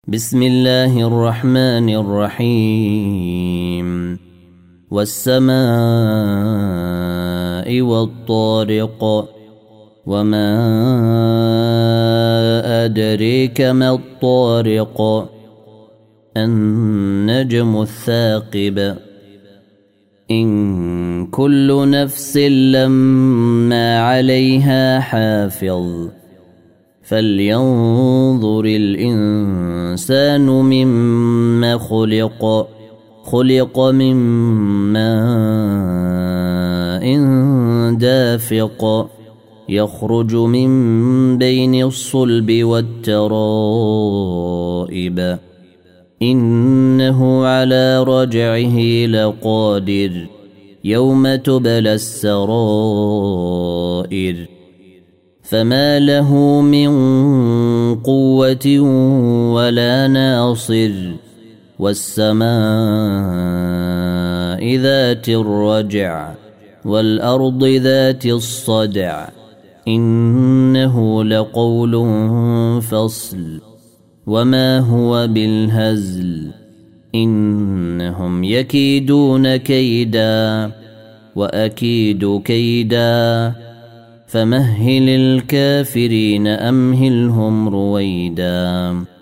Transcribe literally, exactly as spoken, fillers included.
بسم الله الرحمن الرحيم والسماء والطارق وما أدريك ما الطارق النجم الثاقب إن كل نفس لما عليها حافظ فلينظر الإنسان مما خلق خلق من ماء دافق يخرج من بين الصلب والترائب إنه على رجعه لقادر يوم تبلى السرائر فما له من قوة ولا ناصر والسماء ذات الرجع والأرض ذات الصدع إنه لقول فصل وما هو بالهزل إنهم يكيدون كيدا وأكيد كيدا فمهل الكافرين أمهلهم رويدا.